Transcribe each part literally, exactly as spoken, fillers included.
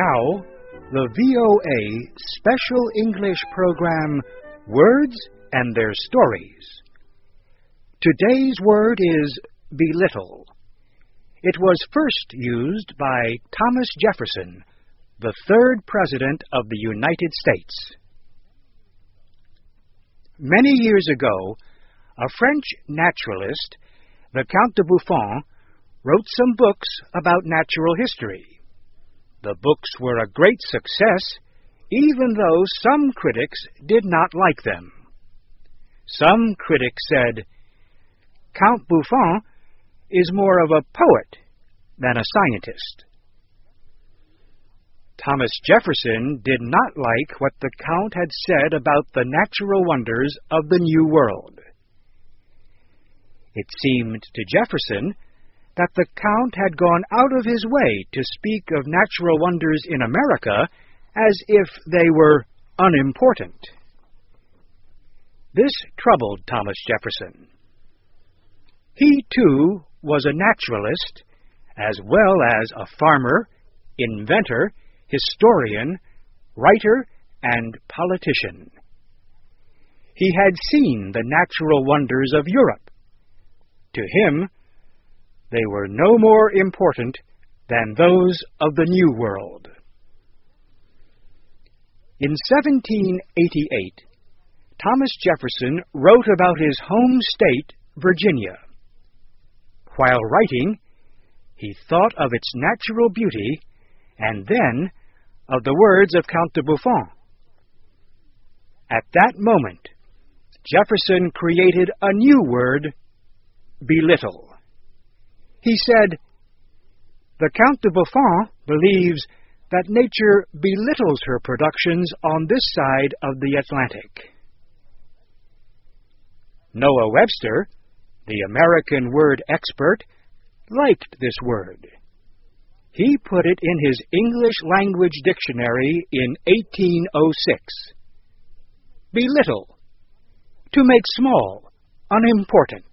Now, the V O A Special English Program, Words and Their Stories. Today's word is belittle. It was first used by Thomas Jefferson, the third President of the United States. Many years ago, a French naturalist, the Count de Buffon, wrote some books about natural history. The books were a great success, even though some critics did not like them. Some critics said, Count Buffon is more of a poet than a scientist. Thomas Jefferson did not like what the Count had said about the natural wonders of the New World. It seemed to Jefferson that the Count had gone out of his way to speak of natural wonders in America as if they were unimportant. This troubled Thomas Jefferson. He, too, was a naturalist, as well as a farmer, inventor, historian, writer, and politician. He had seen the natural wonders of Europe. To him, they were no more important than those of the New World. In seventeen eighty-eight, Thomas Jefferson wrote about his home state, Virginia. While writing, he thought of its natural beauty and then of the words of Count de Buffon. At that moment, Jefferson created a new word, belittle. He said, the Count de Buffon believes that nature belittles her productions on this side of the Atlantic. Noah Webster, the American word expert, liked this word. He put it in his English language dictionary in eighteen oh six. Belittle, to make small, unimportant.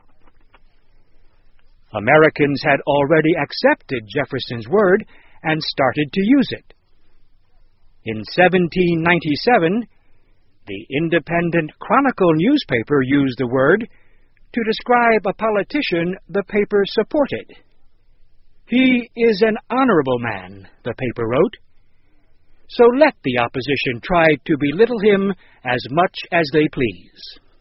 Americans had already accepted Jefferson's word and started to use it. In seventeen ninety-seven, the Independent Chronicle newspaper used the word to describe a politician the paper supported. He is an honorable man, the paper wrote, so let the opposition try to belittle him as much as they please.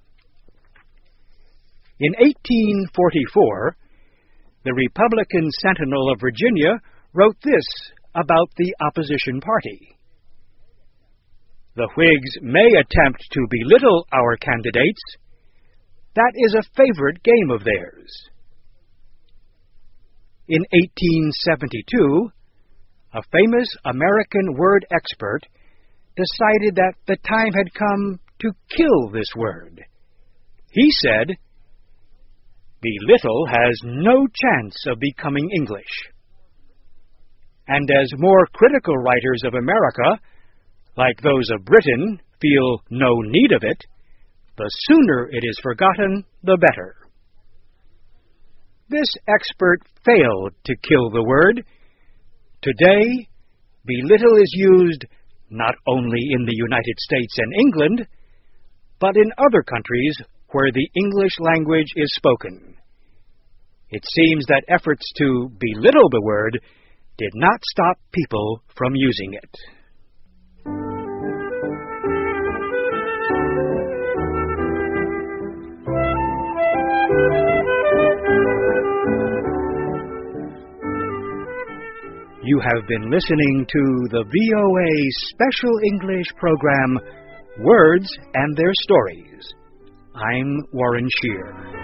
In eighteen forty-four, the Republican Sentinel of Virginia wrote this about the opposition party. The Whigs may attempt to belittle our candidates. That is a favorite game of theirs. In eighteen seventy-two, a famous American word expert decided that the time had come to kill this word. He said, belittle has no chance of becoming English. And as more critical writers of America, like those of Britain, feel no need of it, the sooner it is forgotten, the better. This expert failed to kill the word. Today, belittle is used not only in the United States and England, but in other countries where the English language is spoken. It seems that efforts to belittle the word did not stop people from using it. You have been listening to the V O A Special English Program, Words and Their Stories. I'm Warren Shear.